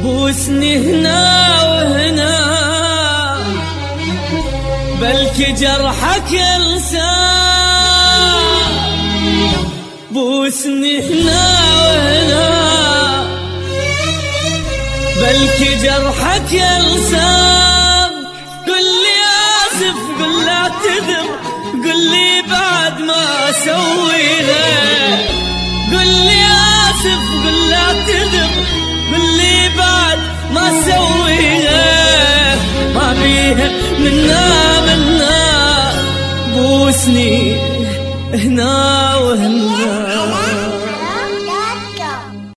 بوسني هنا وهنا بلكي جرحك يلسان، بوسني هنا وهنا بلكي جرحك يلسان. قل لي آسف قل لي اعتذر قل لي بعد ما اسويها، قل لي آسف قل لي اعتذر قل لي بعد ما اسويها. ما بيها منا بوسني هنا وهنا.